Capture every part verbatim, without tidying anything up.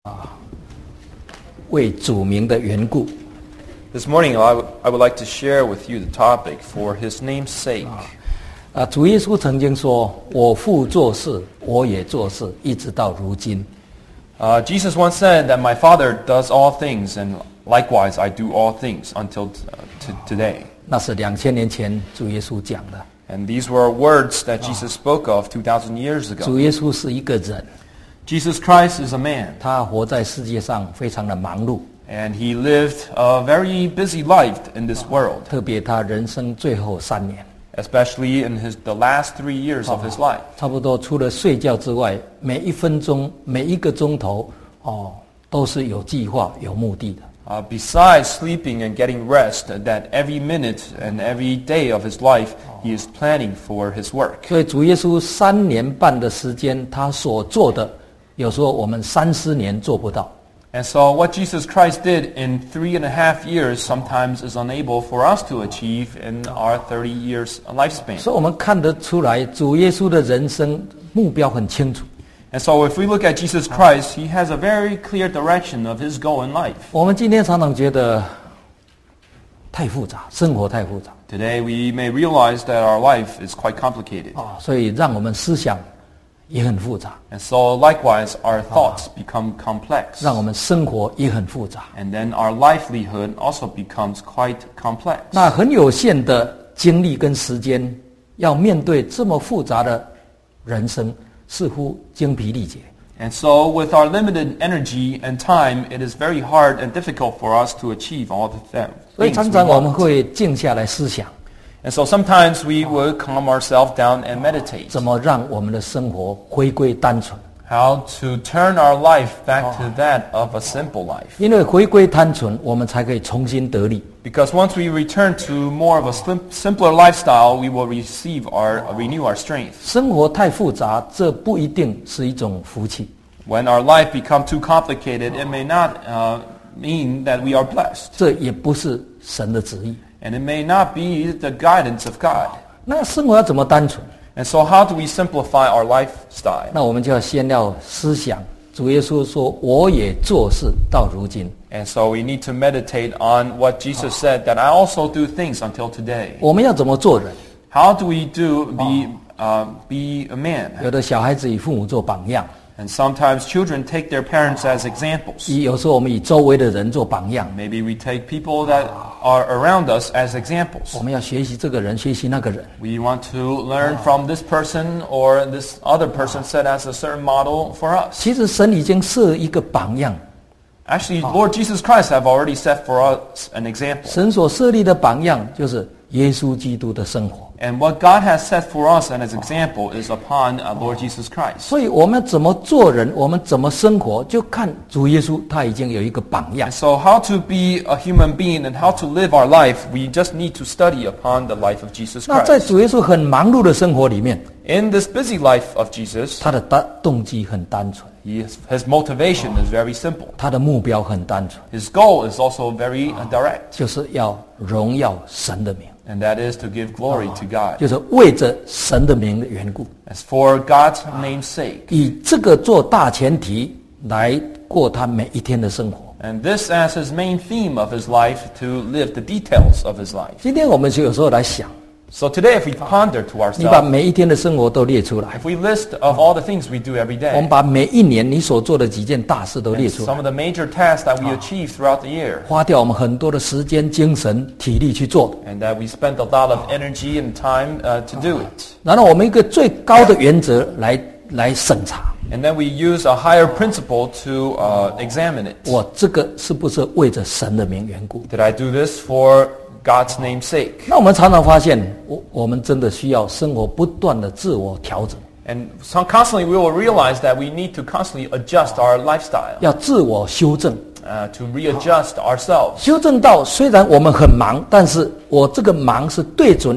啊，为主名的缘故。 This morning, I, w- I would like to share with you the topic for His name's sake. 啊，主耶稣曾经说：“我父做事，我也做事，一直到如今。” Uh, Jesus once said that my Father does all things, and likewise I do all things until t- uh, t- today. 那是两千年前主耶稣讲的。 And these were words that Jesus spoke of two thousand years 主 ago. 耶稣是一个人， Jesus Christ is a man, 他活在世界上非常的忙碌， and He lived a very busy life in this world, 特别他人生最后三年， especially in his, the last three years of his life. 差不多除了睡觉之外，每一分钟、每一个钟头，哦，都是有计划、有目的的。 Uh, besides sleeping and getting rest, that every minute and every day of his life, he is planning for his work. 所以主耶稣三年半的时间，他所做的，有时候我们三十年做不到。 And so what Jesus Christ did in three and a half years sometimes is unable for us to achieve in our thirty years lifespan. 所以我们看得出来，主耶稣的人生目标很清楚。 And so if we look at Jesus Christ, he has a very clear direction of his goal in life. 我们今天常常觉得太复杂，生活太复杂 Today we may realize that our life is quite complicated. 啊，所以让我们思想也很复杂， And so likewise our thoughts become complex. 让我们生活也很复杂。 And then our livelihood also becomes quite complex. 那很有限的精力跟时间，要面对这么复杂的人生，似乎精疲力竭。 And so with our limited energy and time, it is very hard and difficult for us to achieve all the th- 所以 things 常 we 常我们 want. 会静下来思想， And so sometimes we would calm ourselves down and meditate. 怎么让我们的生活回归单纯。 How to turn our life back to that of a simple life. 因为回归单纯，我们才可以重新得力。 Because once we return to more of a slim, simpler lifestyle, we will receive our, renew our strength. 生活太复杂，这不一定是一种福气。 When our life becomes too complicated, it may not uh, mean that we are blessed. 这也不是神的旨意。 And it may not be the guidance of God. 那生活要怎么单纯？ And so how do we simplify our lifestyle? 那我们就要先要思想，主耶稣说：“我也做事到如今。 And so we need to meditate on what Jesus said, that I also do things until today. ” 我们要怎么做人？ How do we do be, uh, be a man? 有的小孩子以父母做榜样， And sometimes children take their parents as examples. 以有时候我们以周围的人做榜样。 Maybe we take people that are around us as examples. 我们要学习这个人，学习那个人。 We want to learn from this person or this other person set as a certain model for us. 其实神已经设一个榜样， Actually, Lord Jesus Christ have already set for us an example. 神所设立的榜样就是耶稣基督的生活。 And what God has set for us and as example is upon uh, Lord Jesus Christ. 所以我们怎么做人，我们怎么生活，就看主耶稣他已经有一个榜样 And。so how to be a human being and how to live our life, we just need to study upon the life of Jesus 那在 Christ. 主耶稣很忙碌的生活里面， In this busy life of Jesus, 他的单动机很单纯， he is, his motivation is very simple. 他的目标很单纯， His goal is also very uh, direct, 就是要荣耀神的名， and that is to give glory to God. 就是为着神的名的缘故， As for God's name's sake. 以这个做大前提来过他每一天的生活。 And this as his main theme of his life, to live the details of his life. 今天我们就有时候来想， So today, if we ponder to 你把 ourselves, 每一天的生活都列出来， if we list of all the things we do every 我们 day, 把每一年你所做的几件大事都 and 列出 some 来， of the major tasks that we achieve throughout the year, 花掉我们很多的时间、精神、体力去做的。 and that we spend a lot of energy and time uh, to do it. 然后我们一个最高的原则来来审查， And then we use a higher principle to uh, examine it. 我这个是不是为着神的名缘故？ Did I do this for God's name's sake? 那我们常常发现，我我们真的需要生活不断的自我调整， And so constantly we will realize that we need to constantly adjust our lifestyle, 要自我修正， uh, to readjust ourselves. 修正到虽然我们很忙，但是我这个忙是对准一个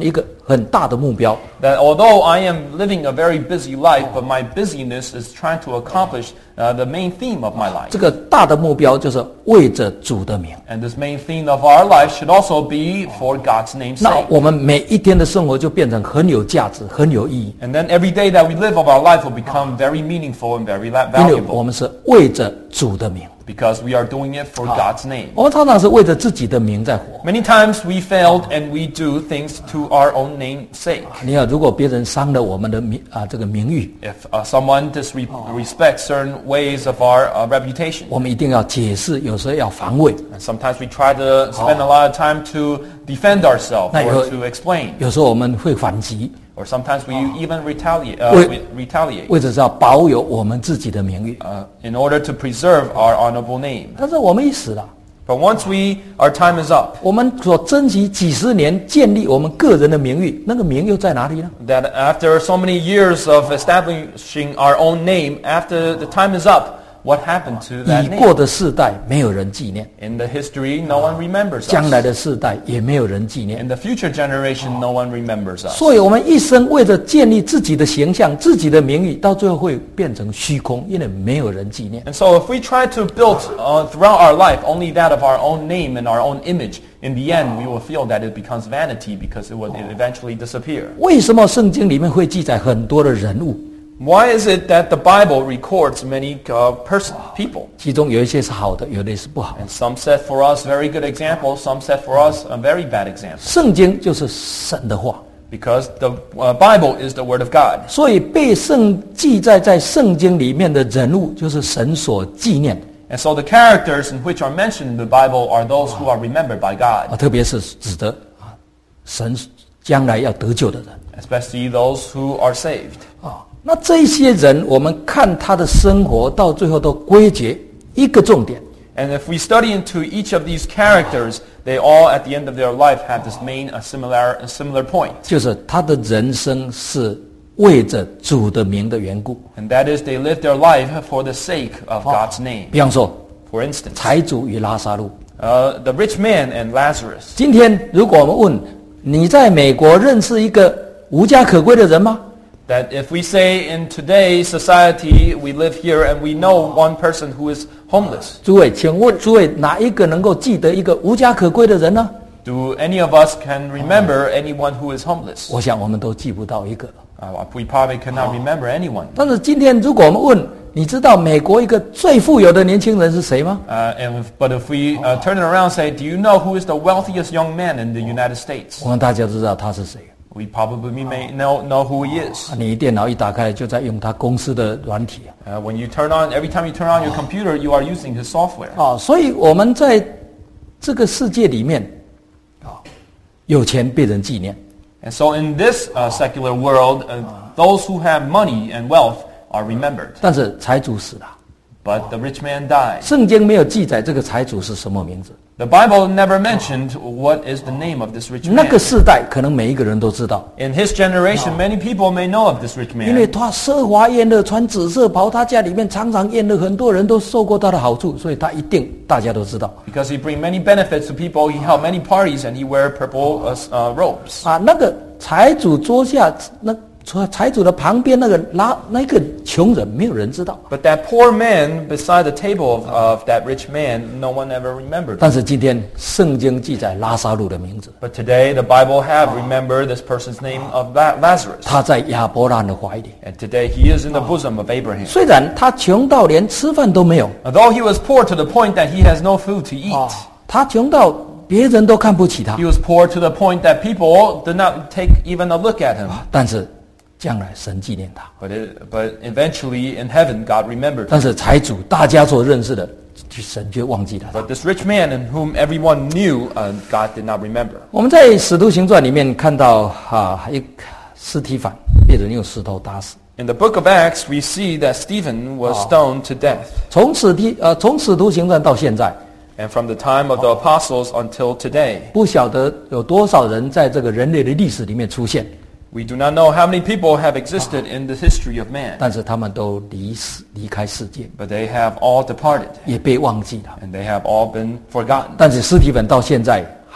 很大的目标。 That although I am living a very busy life, but my busyness is trying to accomplish uh, the main theme of my life. 这个大的目标就是为着主的名。 And this main theme of our life should also be for God's name's 那 sake. 我们每一天的生活就变成很有价值、很有意义， And then every day that we live of our life will become very meaningful and very la- 因为我 valuable 们是为着主的名。 because we are doing it for God's name. 我们常常是为着自己的名在活。 Many times we failed and we do things to our own name's sake. 你看，如果别人伤了我们的名啊这个名誉， If uh, someone disrespects certain ways of our uh, reputation, 我们一定要解释，有时候要防卫， and sometimes we try to spend a lot of time to defend ourselves 那有- or to explain, 有时候我们会反击， or sometimes we even retaliate. Uh, Wait. we retaliate 为着是要保有我们自己的名誉。 uh, in order to preserve our honorable name. 但是我们一死了， But once we, our time is up, 我们所珍惜几十年建立我们个人的名誉，那个名又在哪里呢？ that after so many years of establishing our own name, after the time is up, what happened to that 已过 name? 的世代没有人纪念， In the history, no one remembers 将来 us. 的世代也没有人纪念。 In the future generation, no one remembers us. 所以，我们一生为着建立自己的形象、自己的名誉，到最后会变成虚空，因为没有人纪念。 And so if we try to build uh, throughout our life only that of our own name and our own image, in the end we will feel that it becomes vanity because it will eventually disappear. 为什么圣经里面会记载很多的人物？ Why is it that the Bible records many uh, person, people? 其中有一些是好的，有的是不好。 And some set for us very good examples, some set for us a very bad example. 圣经就是神的话， Because the uh, Bible is the Word of God. 所以被圣记载在圣经里面的人物，就是神所纪念 And so the characters in which are mentioned in the Bible are those who are remembered by 啊， God, 特别是指的啊，神将来要得救的人 especially those who are saved. 啊。那这些人，我们看他的生活，到最后都归结一个重点， And if we study into each of these characters, they all at the end of their life have this main a similar, a similar point. 就是他的人生是为着主的名的缘故。 And that is they live their life for the sake of God's name. 比方说， For instance, 财主与拉萨路。 uh, the rich man and Lazarus. 今天，如果我们问你在美国认识一个无家可归的人吗？ That if we say in today's society, we live here and we know one person who is homeless, 诸位，请问诸位哪一个能够记得一个无家可归的人呢？ do any of us can remember anyone who is homeless? 我想我们都记不到一个。 Uh, we probably cannot remember anyone. 但是今天，如果我们问，你知道美国一个最富有的年轻人是谁吗？ Uh, and if, but if we uh, turn it around and say, do you know who is the wealthiest young man in the United States? 我们大家都知道他是谁。 We probably may know, know who he is. 你电脑一打开，就在用他公司的软体 Uh, when you turn on, every time you turn on your computer, you are using his software. 啊。所以我们在这个世界里面啊，有钱被人纪念， And so in this uh, secular world, uh, those who have money and wealth are remembered. 但是财主死了。 But the rich man died. 圣经没有记载这个财主是什么名字。 The Bible never mentioned what is the name of this rich 那 man. 个世代可能每一个人都知道， In his generation, many people may know of this rich 因为 man 他奢华宴乐，穿紫色袍，他家里面常常宴乐，很多人都受过他的好处，所以他一定大家都知道 because he bring many benefits to people. He held many parties and he wear purple uh, uh, robes. 啊。那个财主桌下，那财主的旁边那个拉那个穷人，没有人知道。 But that poor man beside the table of, of that rich man, no one ever remembered. 但是今天圣经记载拉撒路的名字， But today, the Bible have remembered this person's name of La- Lazarus. 他在亚伯拉罕的怀里。 And today, he is in the bosom of Abraham. 虽然他穷到连吃饭都没有 Although he was poor to the point that he has no food to eat, 啊，他穷到别人都看不起他 he，was poor to the point that people did not take even a look at him. 但是将来神纪念他。 But it, but eventually in heaven, God remembered him. 但是财主大家所认识的，神却忘记了他。 But this rich man in whom everyone knew, uh, God did not remember. 我们在《使徒行传》里面看到啊，一司提反被人用石头打死。 In the book of Acts, we see that Stephen was stoned to death. 从使提呃，从使徒行传到现在， And from the time of the apostles until today, 不晓得有多少人在这个人类的历史里面出现， we do not know how many people have existed in the history of man. 但是他们都离世离开世界， But they have all departed, 也被忘记了。 and they have all been forgotten. 但是司提反到现在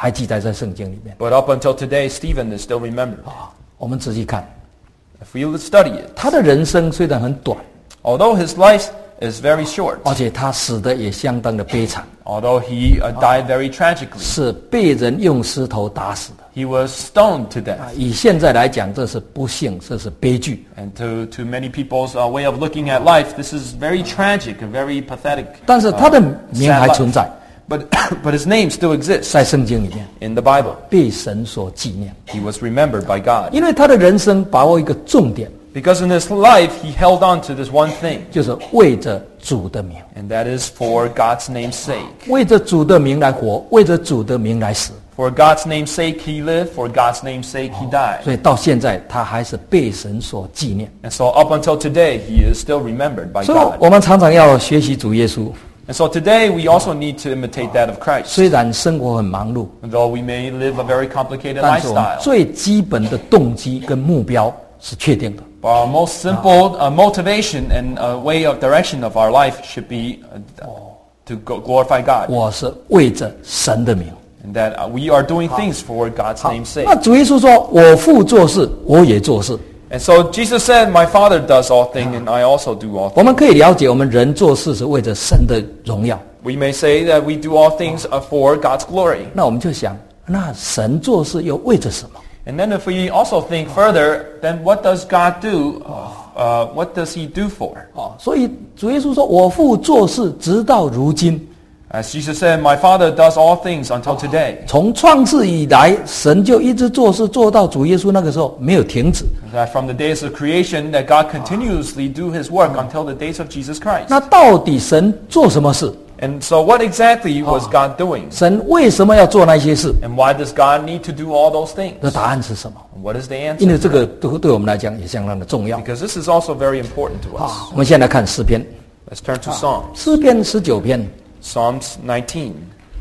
还记载在圣经里面。 But up until today, Stephen is still remembered. 啊，我们仔细看， If we study it, 他的人生虽然很短， although his life is very short, 而且他死的也相当的悲惨， although he uh, died very tragically, 是被人用石头打死的。 he was stoned to death. 啊，以现在来讲，这是不幸，这是悲剧。 And to, to many people's uh, way of looking at life, this is very tragic, a very pathetic, 但是他的 uh, 名还 sad 存 life. 在， But, but his name still exists 在圣经里面 in the Bible. 被神所纪念， He was remembered by God. 因为他的人生把握一个重点， Because in his life, he held on to this one thing, 就是为着主的名， and that is for God's name's sake. 为着主的名来活，为着主的名来死。 For God's name's sake, he lived. For God's name's sake, he died. 所以到现在，他还是被神所纪念。 And so up until today, he is still remembered by 所以 God. 我们常常要学习主耶稣。 And so today, we also need to imitate that of Christ. 虽然生活很忙碌， Though we may live a very complicated 但是我们 lifestyle, 最基本的动机跟目标是确定的。 but our most simple uh, motivation and uh, way of direction of our life should be uh, to go glorify God. 我是为着神的名。 And that uh, we are doing things for God's 好， name's sake. 那主耶稣说：“我父做事，我也做事。” And so Jesus said, my Father does all things, and I also do all 我 things. 们可以了解，我们人做事是为着神的荣耀。 We may say that we do all things uh, for God's glory. 那我们就想，那神做事又为着什么？ And then if we also think further, then what does God do? Uh, what does he do for? 哦，所以主耶稣说：“我父做事，直到如今。” As Jesus said, my Father does all things until today. 从创世以来，神就一直做事，做到主耶稣那个时候没有停止。 That from the days of creation, that God continuously do his work until the days of Jesus Christ. 那到底神做什么事？ And so what exactly was God doing? 神为什么要做那些事？ And why does God need to do all those things? 的答案是什么？ What is the 因 answer? 为这个对对我们来讲也相当的重要。 Because this is also very important to 好， us. 我们现在来看诗篇， Let's turn to Psalms. 诗篇十九篇， Psalms nineteen.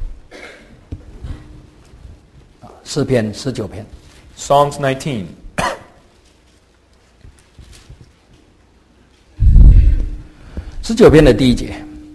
诗篇十九篇， Psalms nineteen. 十九篇的第一节，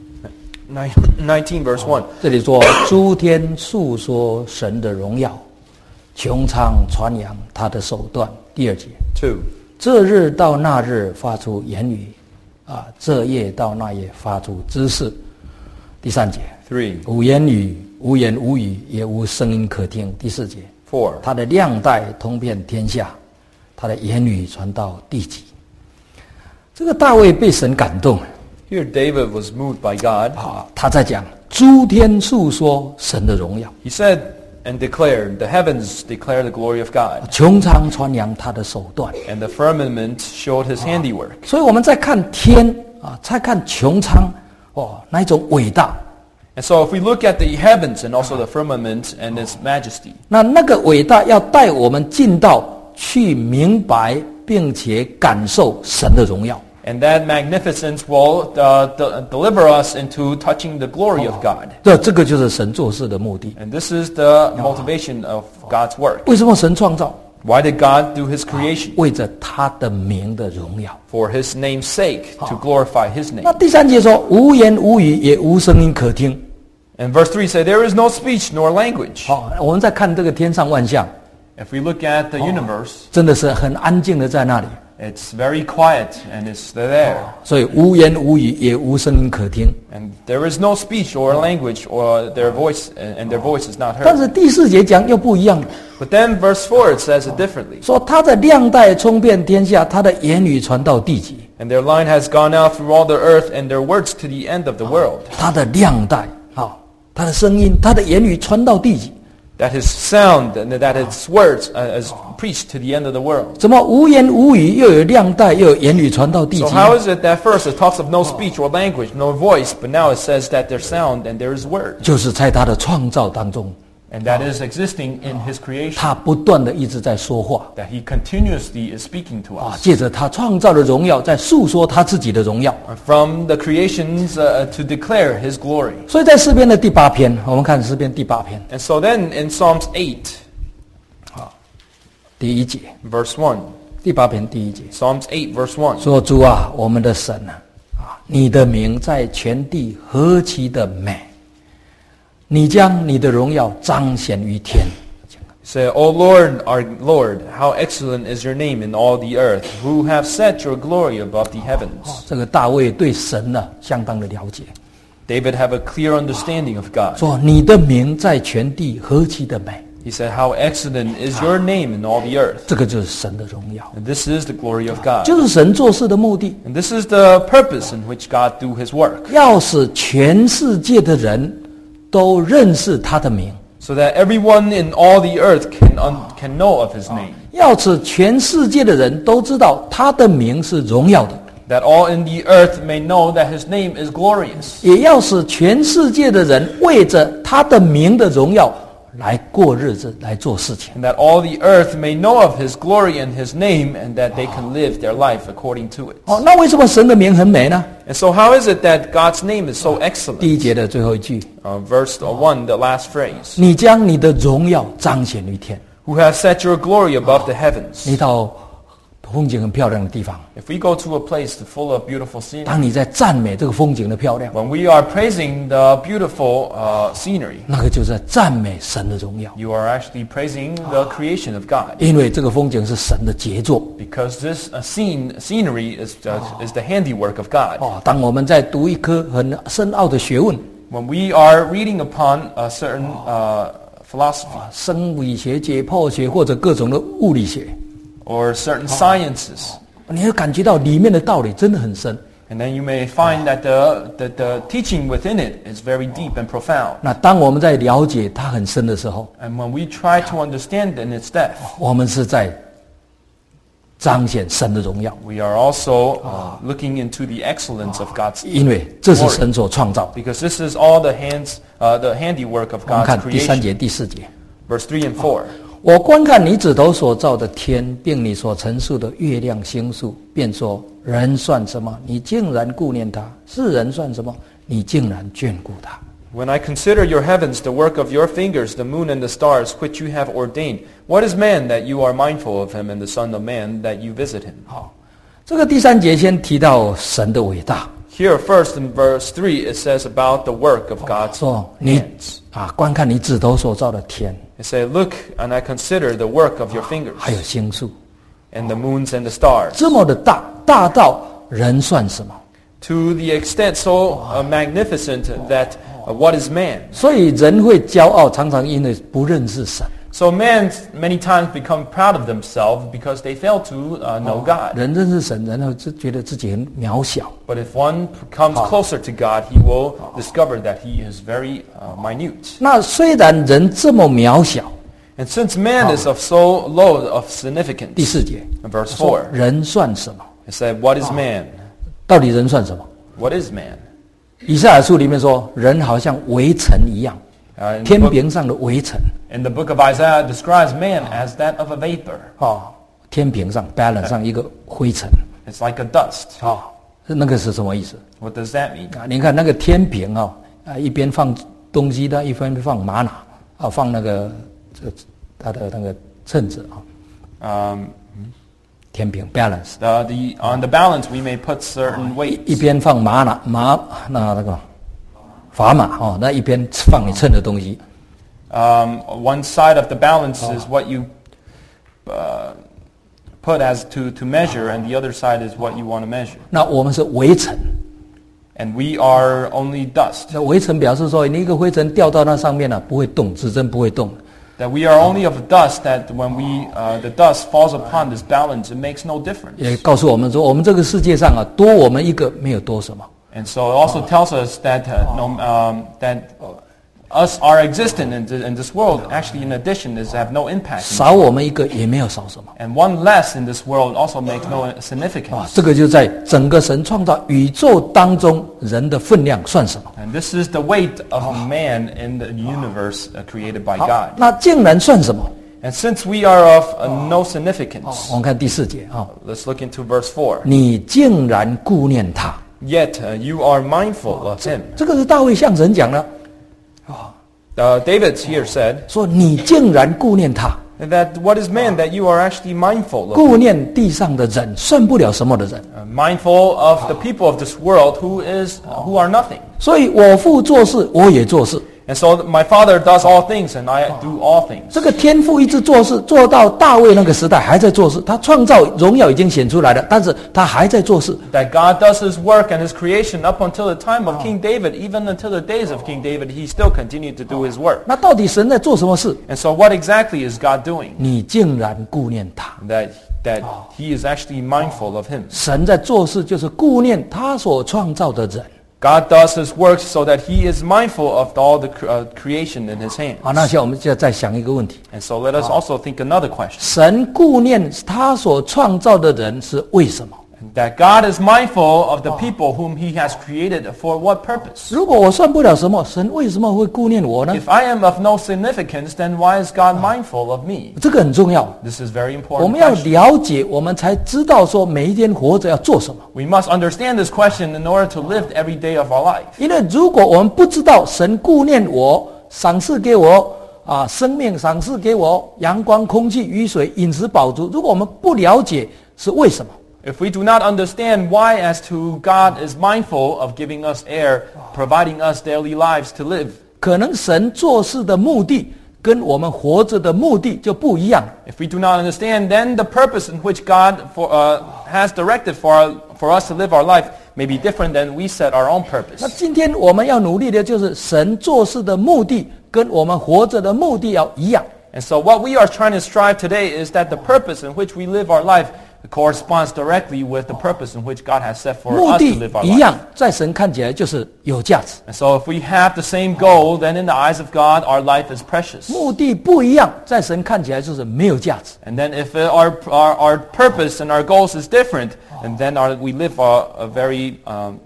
Nine- nineteen verse one. 这里说：“诸天述说神的荣耀，穹苍传扬他的手段。”第二节， two. 这日到那日发出言语，啊，这夜到那夜发出知识。第三节， three. 无言语，无言无语，也无声音可听。第四节， four. 他的亮带通遍天下，他的言语传到地极。这个大卫被神感动 Here David was moved by God. 啊，他在讲诸天述说神的荣耀， He said and declared, the heavens declare the glory of God, 穹苍传扬他的手段。 and the firmament showed his handiwork. 所以我们在看天啊，再看穹苍，哦，那一种伟大。 And so if we look at the heavens and also the firmament and its majesty, 那那个伟大要带我们进到去明白，并且感受神的荣耀。 and that magnificence will uh, de- deliver us into touching the glory of God. 这这个就是神做事的目的。 And this is the motivation of God's work. 为什么神创造？ Why did God do his creation? 为着他的名的荣耀。 For his name's sake, to glorify his 那 name. 第三节说：无言无语，也无声音可听。 And verse three says, there is no speech nor language. 好，我们在看这个天上万象， If we look at the universe, 真的是很安静的在那里， it's very quiet and it's there. 所以无言无语，也无声音可听。 And there is no speech or language or their voice, and their voice is not 但 heard. 是第四节讲又不一样， But then verse four, it says it differently. 说他的亮带冲遍天下，他的言语传到地极。 And their line has gone out through all the earth, and their words to the end of the world. 他的亮带，好，他的声音，他的言语传到地极。 That his sound and that his words uh, is preached to the end of the world. 怎么无言无语，又有亮带，又有言语传到地极 So？how is it that first it talks of no speech or language, no voice, but now it says that there's sound and there is word? 就是在他的创造当中， And that is existing in his creation. 他不断的一直在说话 That he continuously is speaking to 啊， us. 借着他创造的荣耀，在诉说他自己的荣耀。 From the creations uh, to declare his glory. 所以在诗篇的第八篇，我们看诗篇第八篇 And so then in Psalms eight, 第一节， verse one, 第八篇第一节 Psalms eight, verse one. 说：“主啊，我们的神啊，啊，你的名在全地何其的美！ 你将你的荣耀彰显于天。 Say, O Lord, our Lord, how excellent is your name in all the earth, who have set your glory above the heavens. 这个大卫对神呢相当的了解， David have a clear understanding of God. 说你的名在全地何其的美， He said, how excellent is your name in all the earth. 这个就是神的荣耀， And this is the glory of God. 就是神做事的目的， And this is the purpose in which God do his work. 要使全世界的人都认识他的名， So that everyone in all the earth can, un- can know of his name. 要使全世界的人都知道他的名是荣耀的， That all in the earth may know that his name is glorious. 也要使全世界的人为着他的名的荣耀来过日子，来做事情。 And that all the earth may know of his glory and his name, and that they can live their life according to it. 哦，那为什么神的名很美呢？ And so how is it that God's name is so excellent? 第一节的最后一句， Uh, verse one, the last phrase. 你将你的荣耀彰显于天。 Who has set your glory above the heavens. 你到风景很漂亮的地方， If we go to a place full of beautiful scenery, 当你在赞美这个风景的漂亮， when we are praising the beautiful uh, scenery, 那个就是在赞美神的荣耀， you are actually praising the creation of God. 因为这个风景是神的杰作。 Because this uh, scene, scenery is, uh, is the handiwork of God. 哦，当我们在读一科很深奥的学问， When we are reading upon a certain uh, philosophy 生理学、解剖学或者各种的物理学， or certain sciences, 你会感觉到里面的道理真的很深。 and then you may find that the, the, the teaching within it is very deep and profound. 那当我们在了解它很深的时候， And when we try to understand in its depth, 我们是在彰显神的荣耀， we are also uh, looking into the excellence of God's 因为这是神所创造的。 because this is all the hands, uh, the handiwork of 我们 God's 看第三 creation. 节、第四节。 Verse three and four. 我观看你指头所造的天，并你所陈述的月亮星宿，便说：人算什么？你竟然顾念他；世人算什么？你竟然眷顾他。 When I consider your heavens, the work of your fingers, the moon and the stars, which you have ordained, what is man that you are mindful of him, and the son of man that you visit him? 好，这个第三节先提到神的伟大， Here first in verse three, it says about the work of God's 说你 hands. 啊，观看你指头所造的天， It says, look, and I consider the work of your fingers, 还有星宿， and the moons and the stars. 这么的大，大到人算什么？ To the extent so uh, magnificent that uh, what is man? 所以人会骄傲，常常因为不认识神。 So men many times become proud of themselves because they fail to uh, know God. 人认识神，然后就觉得自己很渺小。 But if one comes closer to God, he will discover that he is very uh, minute. 那虽然人这么渺小， And since man is of so low of 第 significance, 四节 in verse 说 four, 人算什么？ it said, what is man? 到底人算什么？ What is man? 以赛亚书里面说，人好像微尘一样， Uh, in, the 天 book, 平上的微尘。 in the book of Isaiah, it describes man as that of a vapor. 哦，天平上 balance 上一个灰尘。 It's like a dust. 哦，那个是什么意思？ What does that mean? 啊，你看那个天平啊、哦，啊，一边放东西的，一边放玛瑙，啊，放那个这它的那个秤子啊、 Um, 天平 balance， the, the, on the balance, we may put certain 一 weight. 一边放玛瑙玛那那个砝码哦，那一边放你称的东西。 Um, one side of the balance is what you uh, put as to, to measure, and the other side is what you want to measure. 那我们是微尘， And we are only dust. 那微尘表示说，你一个灰尘掉到那上面了、啊，不会动，指针不会动。 That we are only of dust, that when we, uh, the dust falls upon this balance, it makes no difference. 也告诉我们说，我们这个世界上啊，多我们一个没有多什么。 And so it also tells us that, uh, no, um, that us, our existence in, th- in this world, actually in addition, is have no impact. 少我们一个也没有少什么。 And one less in this world also makes no 啊， significance. 这个就在整个神创造宇宙当中，人的分量算什么？ And this is the weight of man in the universe uh, created by 好， God. 那竟然算什么？ And since we are of uh, no significance, 我们看第四节啊、 let's look into verse four. 你竟然顾念他， Yet uh, you are mindful of him. 这个是大卫向神讲的， Uh, David here said 说你竟然顾念他， that what is man that you are actually mindful of? 顾念地上的人，算不了什么的人。 Uh, mindful of the people of this world who is uh, who are nothing. 所以我父做事，我也做事。 And so my Father does all things, and I do all things. 这个天父一直做事，做到大卫那个时代还在做事。他创造荣耀已经显出来了，但是他还在做事。 That God does His work and His creation up until the time of King David, even until the days of King David, He still continued to do His work. 那到底神在做什么事？ And so what exactly is God doing? 你竟然顾念他。 That that He is actually mindful of him. 神在做事就是顾念他所创造的人。 God does His work so that He is mindful of all the uh, creation in His hands. 好，那现在我们就再想一个问题： And so let us also think another question. 神顾念他所创造的人是为什么？ That God is mindful of the people whom He has created for what purpose? 如果我算不了什么，神为什么会顾念我呢？ If I am of no significance, then why is God mindful of me? 这个很重要。 This is very 我 important 们要 question. 了解，我们才知道说每一天活着要做什么。 We must understand this question in order to live every day of our life. 因为如果我们不知道神顾念我，赏赐给我啊生命，赏赐给我阳光、空气、雨水、饮食饱足，如果我们不了解是为什么， If we do not understand why as to God is mindful of giving us air, providing us daily lives to live, 可能神做事的目的跟我们活着的目的就不一样。 if we do not understand, then the purpose in which God for, uh, has directed for, our, for us to live our life may be different than we set our own 那 purpose. 今天我们要努力的就是神做事的目的跟我们活着的目的要一样。 And so what we are trying to strive today is that the purpose in which we live our life corresponds directly with the purpose in which God has set for 目 us to 的 live our 一 life. 样，在神看起来就是有价值。 And so if we have the same goal, then in the eyes of God, our life is precious. 目的不一样，在神看起来就是没有价值。 And then if our, our, our purpose and our goals is different, and then our, we live a, a very um,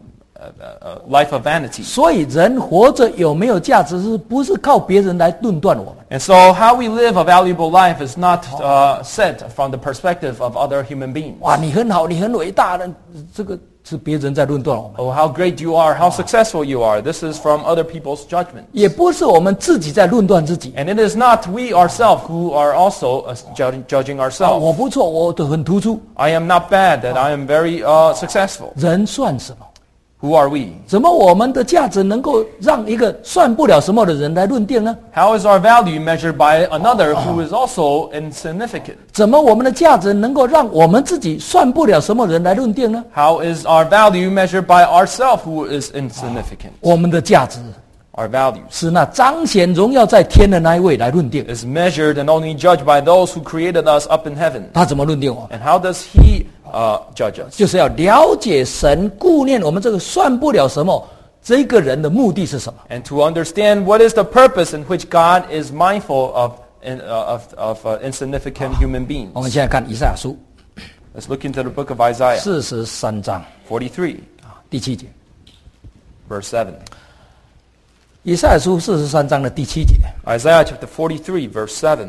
a, a life of vanity. 所以人活着有没有价值，是不是靠别人来论断我们？ And so how we live a valuable life is not uh, set from the perspective of other human beings. 哇，你很好，你很伟大的，这个是别人在论断我们， Oh, how great you are, how successful you are. This is from other people's judgment. 也不是我们自己在论断自己。 And it is not we ourselves who are also uh, judging, judging 啊， ourselves. 我不错，我都很突出。 I am not bad, that I am very uh, successful. 人算什么？ Who are we? 怎么我们的价值能够让一个算不了什么的人来论定呢？ How is our value measured by another who is also insignificant? 怎么我们的价值能够让我们自己算不了什么人来论定呢？ How is our value measured by ourselves who is insignificant? 我们的价值 Our values 是那彰显荣耀在天的那一位来论定。 is measured and only judged by those who created us up in heaven. 他怎么论定我们？ And how does He uh, judge us? 就是要了解神顾念我们这个算不了什么这个人的目的是什么？ And to understand what is the purpose in which God is mindful of, in, uh, of, of uh, insignificant human beings. 我们现在看以赛亚书 Let's look into the book of Isaiah 四十三章 forty-three, 啊第七节。 verse seven. 以赛亚书四十三章的第七节， Isaiah chapter forty-three, verse seven.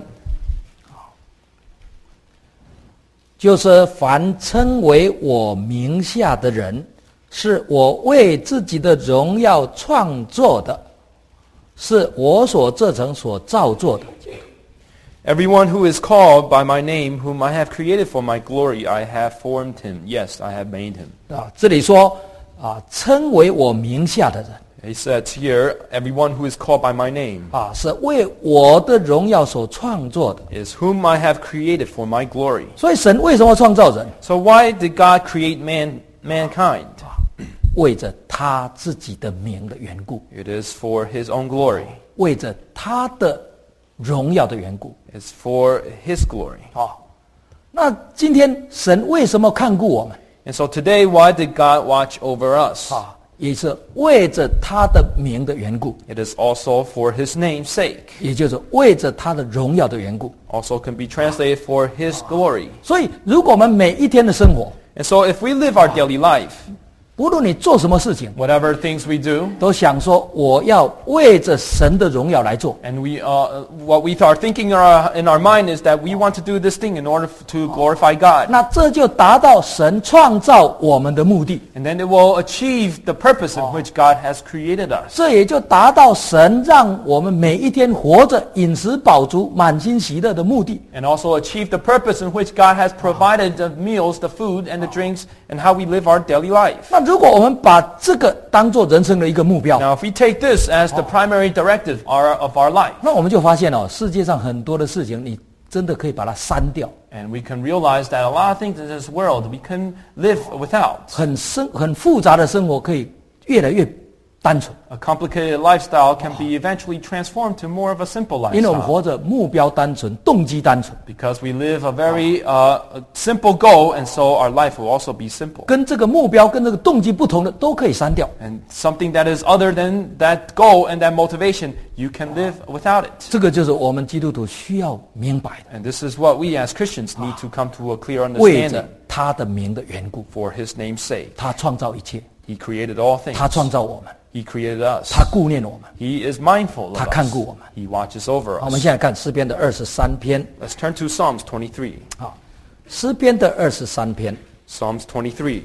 就是凡称为我名下的人，是我为自己的荣耀创作的，是我所制成所造作的。 Everyone who is called by my name, whom I have created for my glory, I have formed him. Yes, I have made him. 啊，这里说啊，称为我名下的人 He says here, everyone who is called by my name 啊，是为我的荣耀所创作的。 is whom I have created for my glory. 所以神为什么创造人？ So why did God create man, mankind? 为着他自己的名的缘故， It is for his own glory. 为着他的荣耀的缘故。 It's for his glory. 好，那今天神为什么看顾我们？ And so today, why did God watch over us? 啊，也是为着他的名的缘故， It is also for his name's sake. 也就是为着他的荣耀的缘故。 Also can be translated for his glory. 所以，如果我们每一天的生活， And so if we live our daily life, 不论你做什么事情， whatever things we do, 都想说我要为着神的荣耀来做。 and we, uh, what we are thinking in our, in our mind is that we want to do this thing in order to glorify God. 那这就达到神创造我们的目的， And then it will achieve the purpose in which God has created us. 这也就达到神让我们每一天活着饮食饱足、满心喜乐的目的。 And also achieve the purpose in which God has provided the meals, the food, and the drinks, and how we live our daily life. 那如果我们把这个当做人生的一个目标， Now, if we take this as the primary directive our, of our life, 那我们就发现哦，世界上很多的事情，你真的可以把它删掉。 and we can realize that a lot of things in this world we can live without. 很生很复杂的生活可以越来越单纯， A complicated lifestyle can be eventually transformed to more of a simple 因为我们 lifestyle. 活着目标单纯，动机单纯， Because we live a very uh, a simple goal, and so our life will also be simple. 跟这个目标跟这个动机不同的都可以删掉。 And something that is other than that goal and that motivation, you can live without it. 这个就是我们基督徒需要明白的， And this is what we as Christians need to come to a clear 为着 understanding. 他的名的缘故， For His name's sake, 他创造一切， He created all 他 things. 创造我们， He created us. 他顾念我们。 He is mindful of 他看 us. 顾我们。 He watches over 好，我们 us. 现在看诗篇的二十三篇， Let's turn to Psalms twenty-three. 好，诗篇的二十三篇， Psalms twenty-three.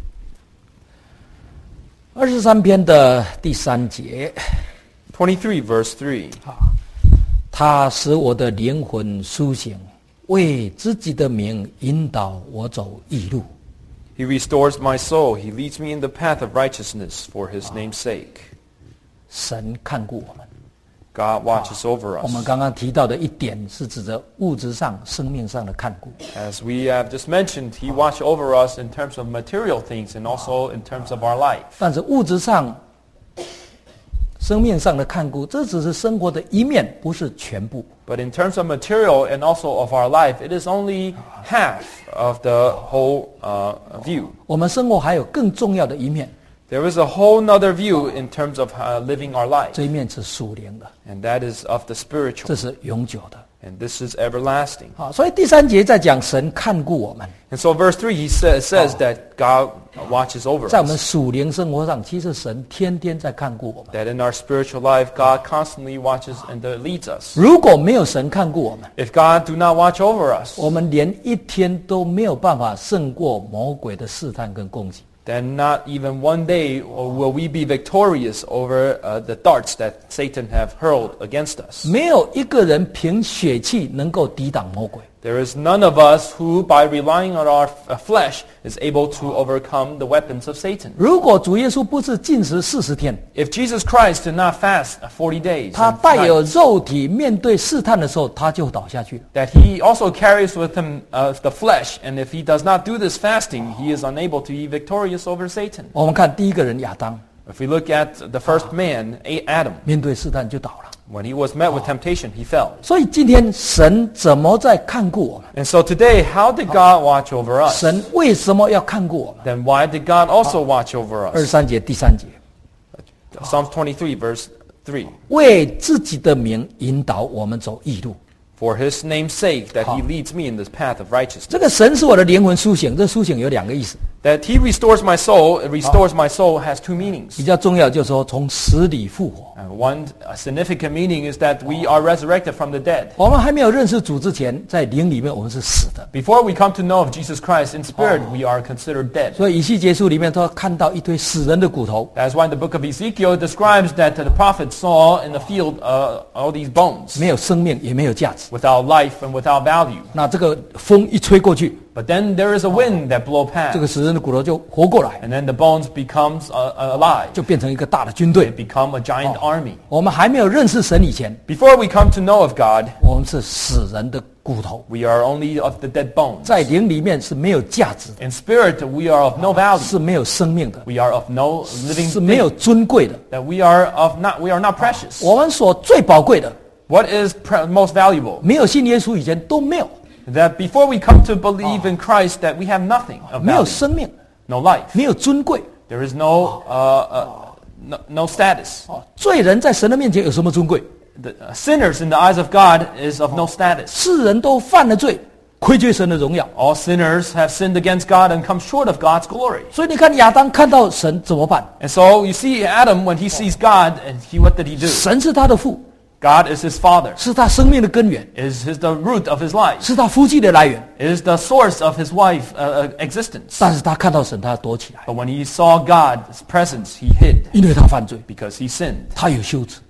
二十三篇的第三节， twenty-three verse three. 他使我的灵魂苏醒，为自己的名引导我走义路。 He restores my soul. He leads me in the path of righteousness for His name's sake. 神看顾我们。 God watches over 我们 us. 刚刚提到的一点是指着物质上、生命上的看顾。 As we have just mentioned, He watches over us in terms of material things and also in terms of our life. 但是物质上、生命上的看顾，这只是生活的一面，不是全部。 But in terms of material and also of our life, it is only half of the whole uh, view. 我们生活还有更重要的一面， There is a whole nother view in terms of uh, living our life, 这一面是属灵的， and that is of the 这 spiritual, 是永久的。 and this is everlasting. 好，所以第三节在讲神看顾我们， And so verse three, he says, says that God watches over 在我们 us, 属灵生活上，其实神天天在看顾我们。 that in our spiritual life, God constantly watches and uh, leads us. 如果没有神看顾我们， If God do not watch over us, 我们连一天都没有办法胜过魔鬼的试探跟攻击。 then not even one day will we be victorious over uh, the darts that Satan have hurled against us. 没有一个人凭血气能够抵挡魔鬼。 There is none of us who, by relying on our f- flesh, is able to overcome the weapons of Satan. 如果主耶稣不是禁食四十天， If Jesus Christ did not fast forty days, 他 and 带有 nights, 肉体面对试探的时候，他就倒下去了。 that he also carries with him uh, the flesh, and if he does not do this fasting, he is unable to be victorious over Satan. 我们看第一个人亚当， If we look at the first man, A- Adam, 面对试探就倒了。 when he was met with temptation, he fell. 所以今天神怎么在看顾我们？ And so today, how did God watch over us? 神为什么要看顾我们？ Then why did God also watch over 二十 us? 三节第三节， Psalms twenty-three, verse three. 为自己的名引导我们走义路。 For his name's sake, that he leads me in this path of righteousness. 这个神使我的灵魂苏醒，这苏醒有两个意思， That he restores my soul, it restores my soul has two meanings. 比较重要就是说从死里复活。 Uh, one uh, significant meaning is that we are resurrected from the dead. 我们还没有认识主之前，在灵里面我们是死的。 Before we come to know of Jesus Christ in spirit, we are considered dead. 所以以西结书里面他看到一堆死人的骨头， That's why the book of Ezekiel describes that the prophet saw in the field uh, all these bones 没有生命也没有价值。 without life and without value. 那这个风一吹过去， But then there is a wind that blow 这个 past, 死人的骨头就活过来， and then the bones becomes uh, uh, alive. 就变成一个大的军队 They。become a giant army. 我们还没有认识神以前， Before we come to know of God, 我们是死人的骨头， we are only of the dead bones. 在灵里面是没有价值的， In spirit, we are of no value. 是没有生命的， We are of no living 是没 thing. 有尊贵的。 That we are of not, we are not precious. 我们所最宝贵的， What is pre- most valuable? 没有信耶稣以前都没有， That before we come to believe in Christ, that we have nothing of 没有 value, 生命， no life. 没有尊贵。 There is no, uh, uh, no, no status. 哦，罪人在神的面前有什么尊贵？ The uh, sinners in the eyes of God is of no status. 世人都犯了罪，亏缺神的荣耀。 All sinners have sinned against God and come short of God's glory. 所以你看亚当看到神怎么办？ And so you see Adam, when he sees God, and he, what did he do? 神是他的父， God is his father, 是他生命的根源， is his, the root of his life, 是他夫妻的来源。 is the source of his wife uh, uh, existence. 但是他看到神，他躲起来， But when he saw God's presence, he hid 因为他犯罪， because he sinned. 他有羞耻。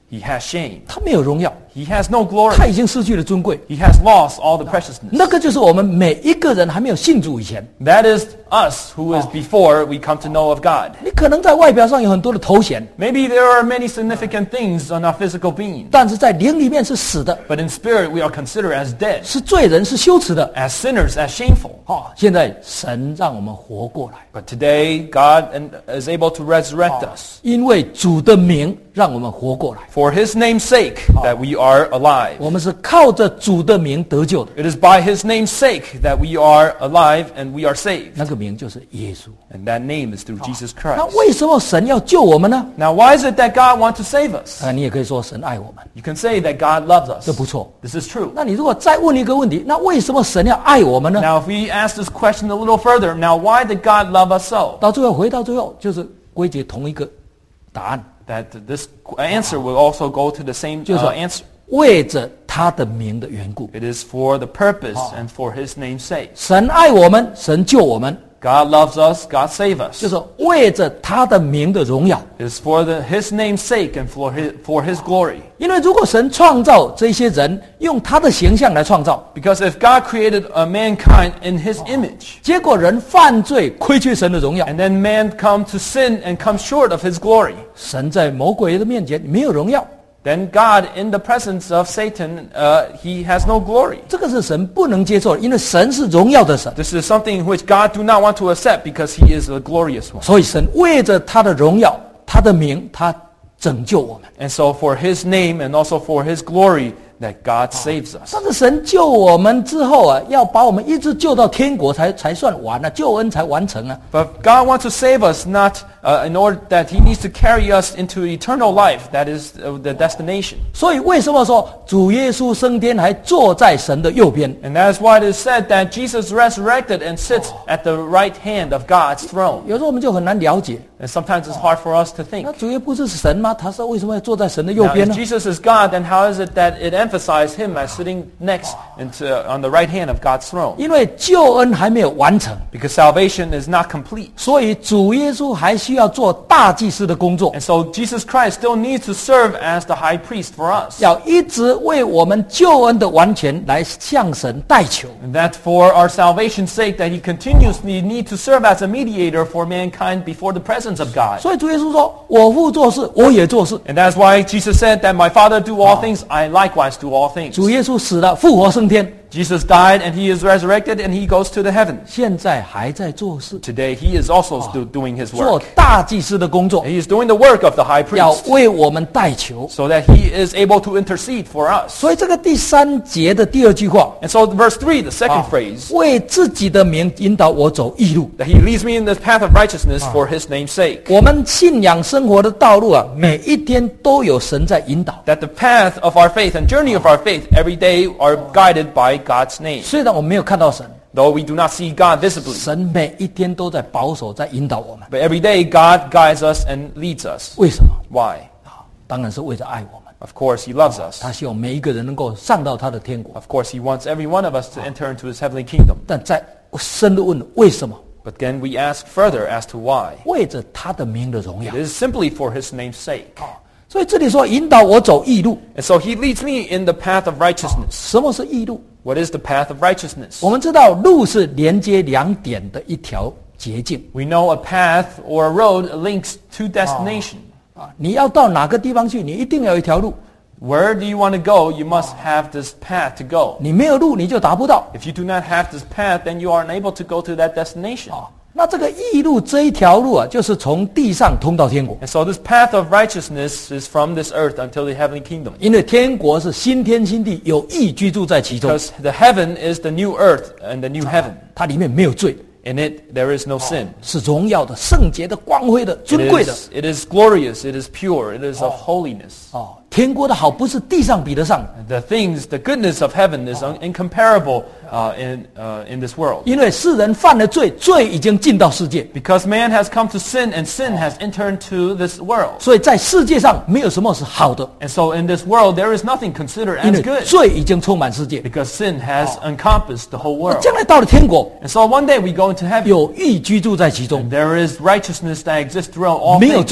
He has shame. 他没有荣耀， He has no glory. 他已经失去了尊贵。 He has lost all the preciousness. 那个就是我们每一个人还没有信主以前， That is us who is before we come to know of God. 你可能在外表上有很多的头衔， Maybe there are many significant things on our physical being, 但是在灵里面是死的， but in spirit we are considered as dead, 是罪人，是羞耻的。 as sinners, as shameful. 哦，现在神让我们活过来， But today God is able to resurrect us 因为主的名让我们活过来。 for His name's sake that we are alive. 我们是靠着主的名得救的， It is by His name's sake that we are alive and we are saved. 那个名就是耶稣。 And that name is through Jesus 那 Christ. 为什么神要救我们呢？ Now why is it that God wants to save us? 啊，你也可以说神爱我们， You can say that God loves us. 这不错。 This is true. 那你如果再问一个问题，那为什么神要爱我们呢？ Now if we ask this question a little further, now why did God love us so? 到最后回到最后，就是归结同一个答案， That this answer will also go to the same 就是 uh, 说 answer. 为着他的名的缘故， It is for the purpose and for His name's sake. 神爱我们，神救我们， God loves us, God save us. 就是为着他的名的荣耀。 It is for the, His name's sake and for His, for His glory. 因为如果神创造这些人，用他的形象来创造， Because if God created a mankind in His image, 结果人犯罪，亏缺神的荣耀， and then man come to sin and come short of His glory, 神在魔鬼的面前没有荣耀， then God, in the presence of Satan, uh, He has no glory. 这个是神不能接受的，因为神是荣耀的神， This is something which God do not want to accept because He is a glorious one. 所以神为着他的荣耀，他的名，他拯救我们。 And so for His name and also for His glory, that God saves us. 但是神救我们之后啊，要把我们一直救到天国才才算完啊，救恩才完成啊。 But God wants to save us not uh, in order that He needs to carry us into eternal life. That is uh, the destination. 所以为什么说主耶稣升天还坐在神的右边？ And that is why it is said that Jesus resurrected and sits at the right hand of God's throne. 有时候我们就很难了解， And sometimes it's hard for us to think. 那主耶稣不是神吗？他是为什么要坐在神的右 Now, 边 if 呢？ Jesus is God, then how is it that it emphasized Him as sitting next into, on the right hand of God's throne? 因为救恩还没有完成， Because salvation is not complete. 所以主耶稣还需要做大祭司的工作， And so Jesus Christ still needs to serve as the high priest for us. 要一直为我们救恩的完全来向神代求。 And that for our salvation's sake, that He continuously need to serve as a mediator for mankind before the presence of God. 所以主耶稣说：“我父做事，我也做事。 And that's why Jesus said that my Father do all things, I likewise do all ” things. 主耶稣死了，复活升天， Jesus died and He is resurrected and He goes to the heavens. 现在还在做事， Today He is also still doing His 做 work. 大祭司的工作， He is doing the work of the high 要 priest 为我们代求。 so that He is able to intercede for us. 所以这个第三节的第二句话， And so verse three, the second phrase, 为自己的名引导我走义路。 that He leads me in the path of righteousness for His name's sake. 我们信仰生活的道路啊，每一天都有神在引导。 That the path of our faith and journey of our faith every day are guided by God's name. 虽然我们没有看到神， Though we do not see God visibly, 神每一天都在保守，在引导我们。 but every day God guides us and leads us. 为什么？ Why? 啊，当然是为着爱我们。 Of course, He loves us. 他希望每一个人能够上到他的天国。 Of course, He wants every one of us to enter into His heavenly kingdom. 但在深的问为什么？ But then we ask further as to why. 为着他的名的荣耀 It。is simply for His name's sake. 所以这里说引导我走义路， And so He leads me in the path of righteousness. 什么是义路？ What is the path of righteousness? 我们知道路是连接两点的一条捷径 We know a path or a road links to destination. 啊，你要到哪个地方去，你一定要有一条路， Where do you want to go? You must have this path to go. 你没有路你就达不到。 If you do not have this path, then you are unable to go to that destination. 那这个义路这一条路啊，就是从地上通到天国， And so this path of righteousness is from this earth until the heavenly kingdom. 因为天国是新天新地，有义居住在其中， Because the heaven is the new earth and the new heaven. 它里面没有罪， In it, there is no sin. 是荣耀的、圣洁的、光辉的、 It 尊贵的。 is, it is glorious. It is pure. It is of holiness. 哦，天国的好不是地上比得上， The things, the goodness of heaven is un- incomparable uh, in, uh, in this world. 因为世人犯了罪，罪已经进到世界， Because man has come to sin and sin has entered into this world. 所以在世界上没有什么是好的， And so in this world, there is nothing considered 因 as 为 good. 罪已经充满世界。 Because sin has encompassed the whole world. 将来到了天国， And so one day we go into heaven. 有义居住在其中， There is righteousness that exists throughout all 没有罪 things.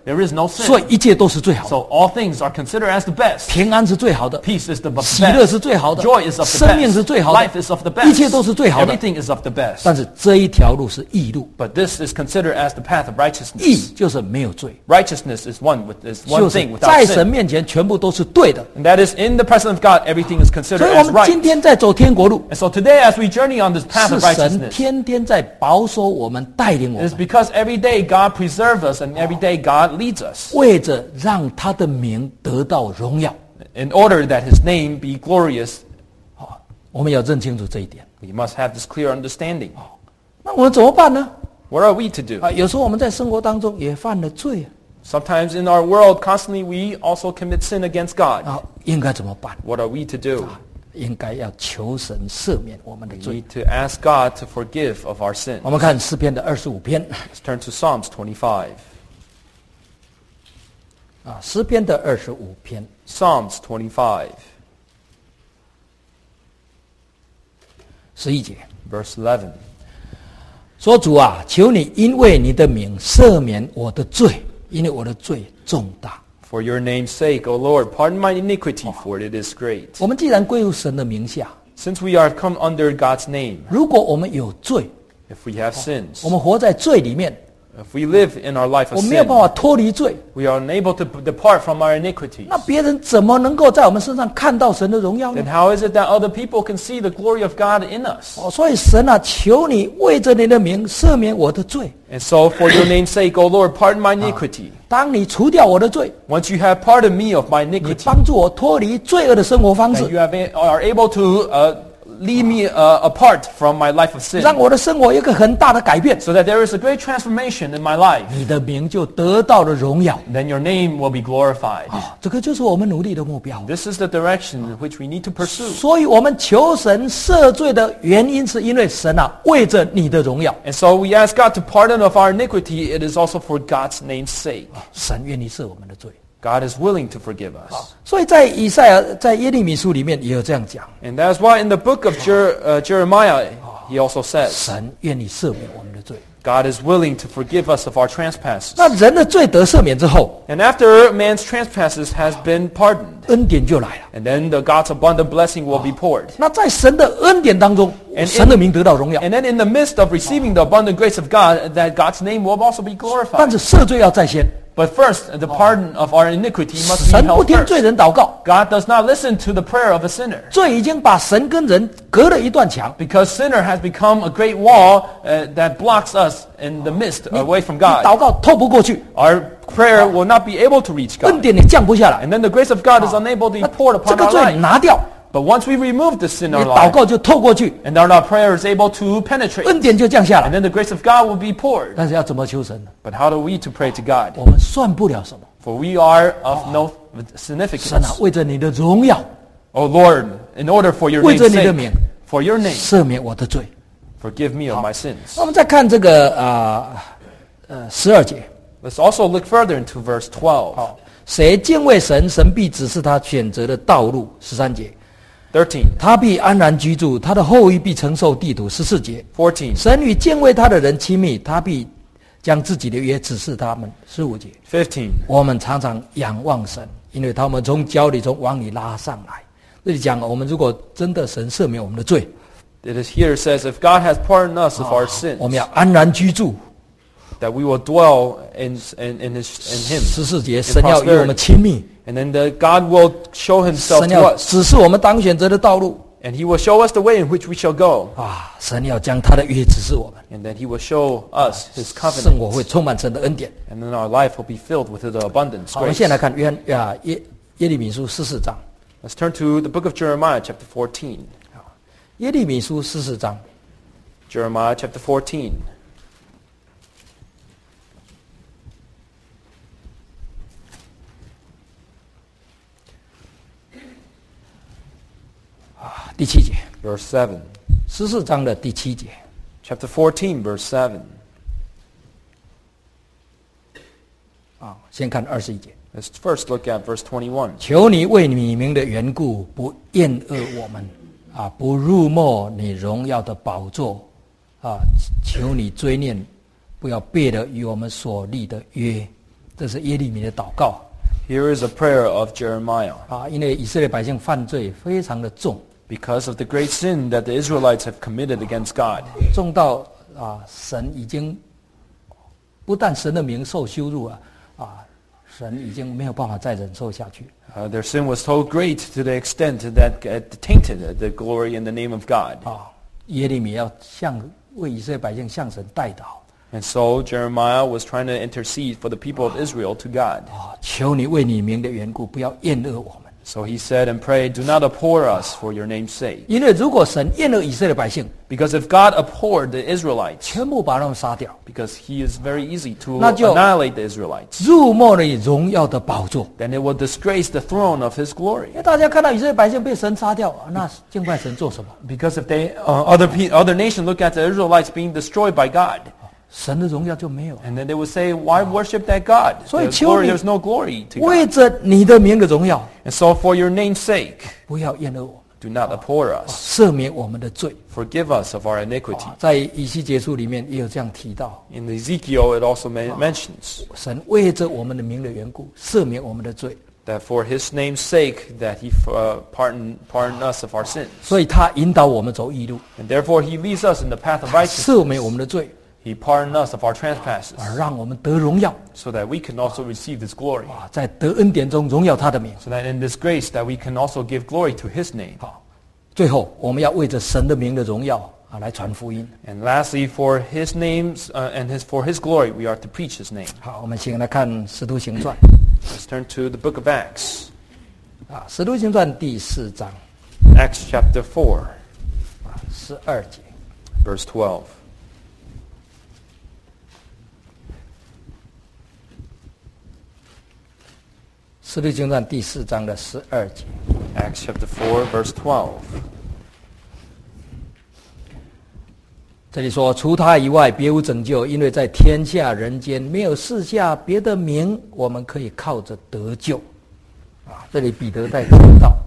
There is no 所以 sin. 一切都是最好的， So all things are considered as the best. 平安是最好的， Peace is the b- 喜乐是 best. 最好的， Joy is of the 生命是 best. 最好的， Life is of the best. 一切都是最好的。 Everything is of the best. 但是这一条路是义路， But this is considered as the path of 义 righteousness. 就是没有罪， Righteousness is one with is 就 one 是 thing 在 without 神 sin. 面前全部都是对的。 And that is in the presence of God, everything is 所 considered 以我 as 们今 right. 天在走天国路， And so today as we journey on this path 是 of 神 righteousness, 天天在保守我们，带领我 it is 们， because every day God preserves us and every day God leads us 为着让他的名得到荣耀。 in order that His name be glorious. 我们要认清楚这一点。 We must have this clear understanding. 那我们怎么办呢？ What are we to do? 啊，有时候我们在生活当中也犯了罪啊， Sometimes in our world, constantly we also commit sin against God. 啊，应该怎么办？ What are we to do? 应该要求神赦免我们的 We 罪。 need to ask God to forgive of our sin. 我们看诗篇的二十五篇 Let's turn to Psalms twenty-five. 啊，诗篇的二十五篇 Psalms twenty-five, 十一节 verse eleven. 说：“主啊，求你因为你的名赦免我的罪，因为我的罪重大。” For your name's sake, O Lord, pardon my iniquity, for it is great. 我们既然归入神的名下， Since we are come under God's name, 如果我们有罪， if we have sins, 我们活在罪里面， if we live in our life 我 of 们没有 sin, 办法脱离罪， we are unable to p- depart from our iniquities. 那别人怎么能够在我们身上看到神的荣耀呢 Then？how is it that other people can see the glory of God in us? 哦，所以神啊，求你为着你的名赦免我的罪。 And so, for your name's sake, O Lord, pardon my iniquity. 当你除掉我的罪， Once you have pardoned me of my 你 iniquity, 帮助我脱离罪恶的生活方 and 式， you have, are able to uh, lead me uh, apart from my life of sin, 让我的生活有一个很大的改变， so that there is a great transformation in my life. 你的名就得到了荣耀。 Then your name will be glorified. 这个就是我们努力的目标。 This is the direction in which we need to pursue. 所以我们求神赦罪的原因，是因为神啊，为着你的荣耀， And so we ask God to pardon of our iniquity. It is also for God's name's sake. 神愿意赦我们的罪。 God is willing to forgive us. 所以在以赛亚在耶利米书里面也有这样讲， And that's why in the book of Jer- uh, Jeremiah, he also says, 神愿意赦免我们的罪。 God is willing to forgive us of our trespasses. 那人的罪得赦免之后， And after man's trespasses has been pardoned, 恩典就来了。 and then the God's abundant blessing will be poured. 那在神的恩典当中， And 神的名得到荣耀， And then in the midst of receiving the abundant grace of God, that God's name will also be 但 glorified. 是赦罪要在先。 But first, the pardon of our iniquity must be 神不 held 听罪 first. 人祷告， God does not listen to the prayer of a sinner, 罪已经把神跟人隔了一段墙。 because sinner has become a great wall uh, that blocks us in the midst away from 你 God. 祷告透不过去， Our prayer will not be able to reach 恩 God. 典也降不下来。 And then the grace of God is unable to be poured 这 upon 个 our 罪 life. 拿掉， But once we remove the sin in 你 our 祷 life, 告就透过去， and then our prayer is able to penetrate, 恩典就降下 and 来。 then the grace of God will be poured. 但是要怎么求神呢？ But how do we to pray to God? 我们算不了什么。 For we are of no 神 significance. 啊，为着你的荣耀， Oh Lord, in order for your 为着 name's 你的名， sake, for your name, 赦免我的罪。 forgive me of my sins. 那我们再看这个啊呃十二节， Let's also look further into verse twelve. 谁敬畏神，神必指示他选择的道路。十三节， thirteen, 他必安然居住，他的后裔必承受地土。十四节， fourteen, 神与敬畏他的人亲密，他必将自己的约指示他们。十五节， fifteen. 我们常常仰望神，因为他们从焦里从网里拉上来。这里讲，我们如果真的神赦免我们的罪， It is here says, if God has pardoned us of our sins, 我们要安然居住。 that we will dwell in, in, in, his, in Him. 十四节，神要与我们亲密， And then the, God will show Himself 神 to 要 us. 指示我们当选择的道路。 And He will show us the way in which we shall go. 啊，神要将他的约指示我们， And then He will show us His 生活 covenant. 会充满神的恩典。 And then our life will be filled with His abundance 好，我们 grace. 现在来看约翰啊耶耶利米书十四章， Let's turn to the book of Jeremiah, chapter fourteen. 耶利米书十四章 Jeremiah, chapter fourteen. 啊第七节， Verse seven. 十四章的第七节。 Chapter fourteen, verse seven. 啊，先看二十一节。 Let's first look at verse twenty-one. 求你为你名的缘故，不厌恶我们，啊，不入没你荣耀的宝座，啊，求你追念，不要背了与我们所立的约， 这是耶利米的祷告 Here is a prayer of Jeremiah. 啊，因为以色列百姓犯罪非常的重， Because of the great sin that the Israelites have committed against God. 重到啊，神已经不但神的名受羞辱啊，啊，神已经没有办法再忍受下去。 Uh, their sin was so great to the extent that it tainted the glory in the name of God. 啊，耶利米要向为以色列百姓向神代祷 And so Jeremiah was trying to intercede for the people of Israel to God. 啊，求你为你名的缘故，不要厌恶我们。 So he said and prayed, do not abhor us for your name's sake. 因为如果神厌恶以色列百姓， Because if God abhorred the Israelites, 全部把他们杀掉， because he is very easy to 那就 annihilate the Israelites, 入没了荣耀的宝座。 then it will disgrace the throne of his glory. 因为大家看到以色列百姓被神杀掉，那敬拜神做什么？ Because if they, uh, other, pe- other nations look at the Israelites being destroyed by God, 神的荣耀就没有了。 and then they would say, why worship that God? 所以 The 求 glory, 你 there's no glory to 为 God. 着你的名的荣耀， And so for your name's sake, 不要厌恶我们， do not abhor us. 赦免我们的罪。 Forgive us of our iniquity. 在以西结书里面也有这样提到， In Ezekiel, it also men- mentions 神为着我们的名的缘故，赦免我们的罪， that for his name's sake, that he uh, pardon, pardon us of our sins. 所以他引导我们走义路， And therefore he leads us in the path of righteousness. 赦免我们的罪， He pardoned us of our trespasses, 而让我们得荣耀 so that we can also receive this glory. 啊，在得恩典中荣耀他的名。 So that in this grace that we can also give glory to his name. 好，最后我们要为着神的名的荣耀啊来传福音。 And lastly, for his name's uh, and his for his glory, we are to preach his name. 好，我们先来看《使徒行传》 Let's turn to the book of Acts, 啊，《使徒行传》第四章 Acts chapter four, 啊十二节。 verse twelve. 使徒行传第四章的十二节， Acts chapter four, verse twelve. 这里说：除他以外，别无拯救，因为在天下人间没有赐下别的名，我们可以靠着得救。啊，这里彼得在讲到，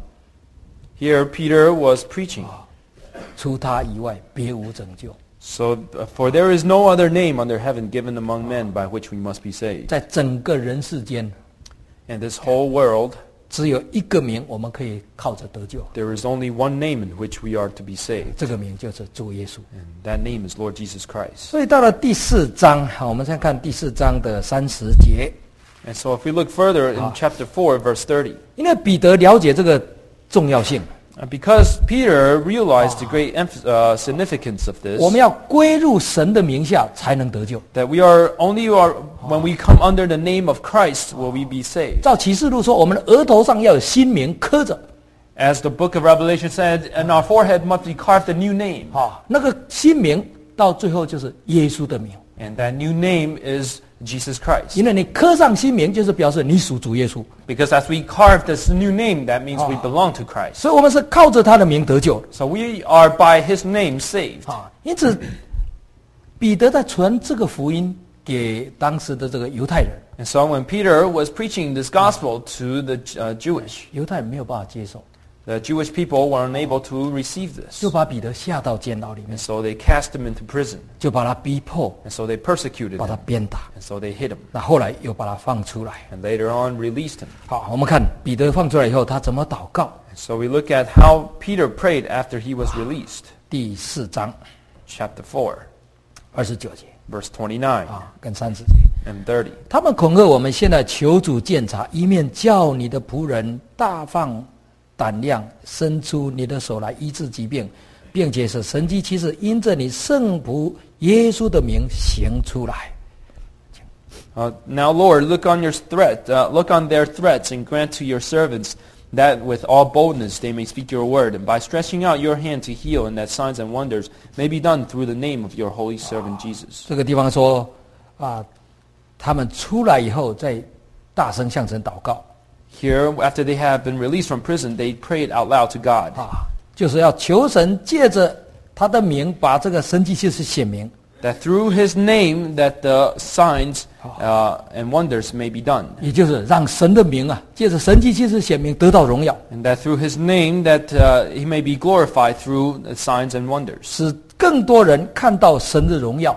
Here Peter was preaching. 除他以外，别无拯救。 So, uh, for there is no other name under heaven given among men by which we must be saved. 在整个人世间， In this whole world, 只有一个名，我们可以靠着得救。 there is only one name in which we are to be saved. 这个名就是主耶稣。 And that name is Lord Jesus Christ. 所以到了第四章，好，我们再看第四章的三十节。 And so if we look further in chapter four, verse thirty, 因为彼得了解这个重要性， uh, because Peter realized the great emph- uh, significance of this, 我们要归入神的名下才能得救。 that we are only are, when we come under the name of Christ will we be saved. 照启示录说，我们的额头上要有新名刻着， As the book of Revelation said, and our forehead must be carved a new name. 啊，那个新名到最后就是耶稣的名。 And that new name is Jesus Christ. 因为你刻上新名，就是表示你属主耶稣， Because as we carve this new name, that means we belong to Christ. 所以我们是靠着他的名得救的 So we are by his name saved. 啊。因此，彼得在传这个福音给当时的这个犹太人， And so when Peter was preaching this gospel to the uh, Jewish, 犹太人没有办法接受， the Jewish people were unable to receive this. 就把彼得下到监牢里面 And，so they cast him into prison. 就把他逼迫， And so they persecuted 把他 him. 鞭打。 And so they hit him. 那后来又把他放出来。 And later on released him. 好，我们看彼得放出来以后，他怎么祷告？ And so we look at how Peter prayed after he was released. 第四章 Chapter four, 二十九节 verse twenty-nine 啊，跟三十节。 and thirty. 他们恐吓我们，现在求主鉴察，一面叫你的仆人大放胆量，伸出你的手来医治疾病，并且使神迹奇事因着你圣仆耶稣的名行出来。 Uh, now, Lord, look on your threat, uh, look on their threats, and grant to your servants that with all boldness they may speak your word, and by stretching out your hand to heal, and that signs and wonders may be done through the name of your holy servant Jesus. 这个地方说啊，他们出来以后，再大声向神祷告 Here, after they have been released from prison, they prayed out loud to God, 啊，就是要求神借着他的名，把这个神迹奇事显明。 that through his name that the signs uh, and wonders may be done, 也就是让神的名啊，借着神迹奇事显明，得到荣耀， and that through his name that uh, he may be glorified through the signs and wonders, 使更多人看到神的荣耀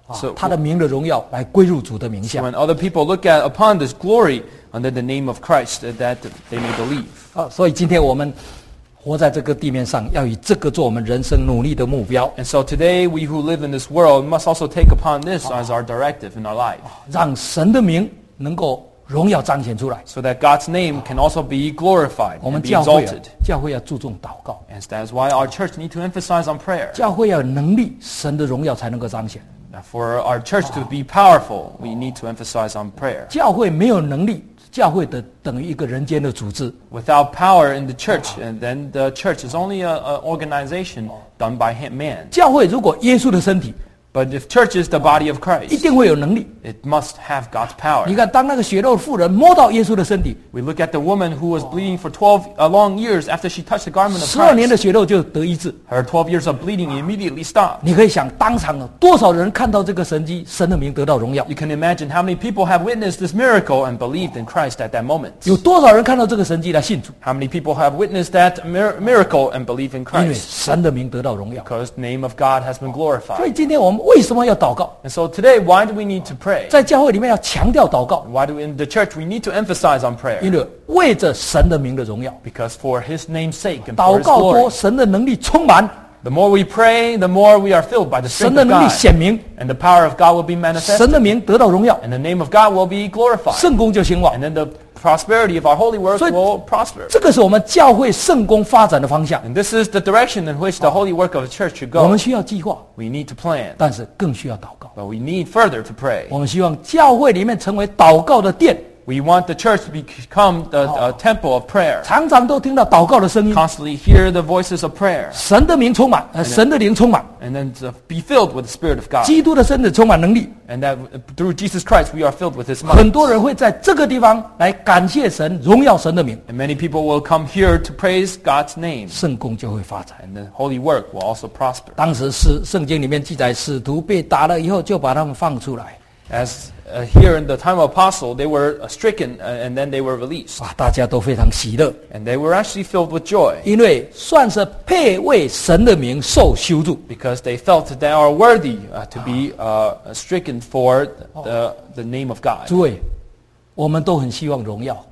啊 So- 他的名的荣耀来归入主的名 So 下 when other people look at upon this glory under the name of Christ, uh, that they may believe. 啊。所以今天我们活在这个地面上，要以这个做我们人生努力的目标， And so today, we who live in this world must also take upon this as our directive in our life, 让神的名能够荣耀彰显出来。 so that God's name can also be glorified 我们 and be 教会啊 exalted. 教会要注重祷告， And that's why our church need to emphasize on prayer. 教会要有能力，神的荣耀才能够彰显。 Now, for our church to be powerful, we need to emphasize on prayer. 教会没有能力，教会的等于一个人间的组织。 Without power in the church, and then the church is only an organization done by him- man. 教会如果耶稣的身体， But if church is the body of 一 Christ, 定会有能力。 it must have God's power. 你看，当那个血肉妇人摸到耶稣的身体， We look at the woman who was bleeding for twelve uh, long years after she touched the garment of 十二年 Christ. 的血肉就得医治。 Her twelve years of bleeding immediately stopped. 你可以想，当场有多少人看到这个神迹，神的名得到荣耀； You can imagine how many people have witnessed this miracle and believed in Christ at that moment. 有多少人看到这个神迹来信主， How many people have witnessed that mir- miracle and believe in 因为 Christ? 神的名得到荣耀。 Because the name of God has been 所 glorified. 以今天我们为什么要祷告？ And so today, why do we need to pray? 在教会里面要强调祷告， Why do we, in the church we need to emphasize on 因 prayer? 为为着神的名的荣耀， Because for His name's sake and 祷 for His 告多， glory. 神的能力充满， The more we pray, the more we are filled by the 神 strength 的 of 能力 God. 显明， And the power of God will be manifested. 神的名得到荣耀， And the name of God will be glorified. 圣功就兴旺 And。then the prosperity of our holy work 所以 will prosper. 这个是我们教会圣功发展的方向。 And this is the direction in which the holy work of the church should 我 go. 们需要计划， We need to plan, 但是更需要祷告。 but we need further to pray. 我们希望教会里面成为祷告的殿， We want the church to become the uh, temple of prayer. 常常都听到祷告的声音， Constantly hear the voices of prayer. 神的名充满，呃，神的灵充满， And then to be filled with the Spirit of God. 基督的身子充满能力。 And that uh, through Jesus Christ we are filled with His 很 might. 多人会在这个地方来感谢神、荣耀神的名， And many people will come here to praise God's name. 圣功就会发展。 And the holy work will also prosper. 当时是圣经里面记载，使徒被打了以后，就把他们放出来， As uh, here in the time of apostle, they were uh, stricken uh, and then they were released. 啊，大家都非常喜乐， And they were actually filled with joy 因为算是配为神的名受羞辱。 because they felt that they are worthy uh, to be uh, stricken for the, the name of God. 诸位，我们都很希望荣耀，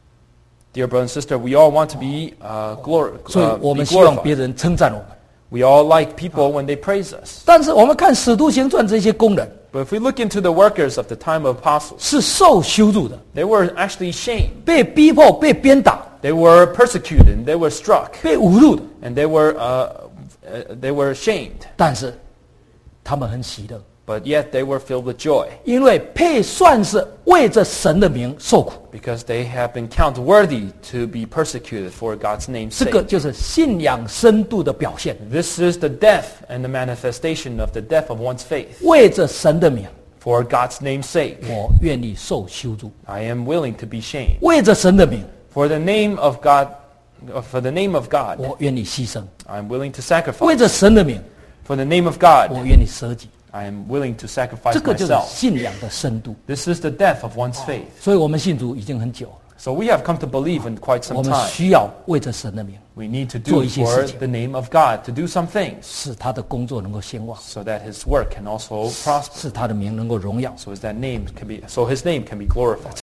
Dear brother and sister, we all want to be, uh, glor- 所以 uh, 我 be 们希望别 glorified. 人称赞我们。 We all like people when they praise us. 但是我们看《使徒行传》这些工人 But if we look into the workers of the time of apostles, 是受羞辱的， they were actually shamed. 被逼迫、被鞭打、 They were persecuted, and they were struck, 被侮辱的， and they were, uh, uh, they were shamed. 但是他们很喜乐， But yet they were filled with joy 因为配算是为着神的名受苦。 because they have been counted worthy to be persecuted for God's name's 这个 sake. 就是信仰深度的表现， This is the depth and the manifestation of the depth of one's faith. 为着神的名， For God's name's sake, 我愿意受羞辱； I am willing to be shamed. 为着神的名， For the name of God, uh, for the name of God, 我愿意牺牲； I am willing to 为 sacrifice. 着神的名， For the name of God, 我愿意舍己。 I am willing to sacrifice 这个就是 myself. 信仰的深度。 This is the depth of one's faith. 所以我们信主已经很久了， So we have come to believe in quite 我 some 们 time. 需要为着神的名， We need to 做 do 一些 for 事情。 the name of God, to do some things 使他的工作能够兴旺， so that His work can also prosper, 使他的名能够荣耀。 so as that name can be, so His name can be glorified.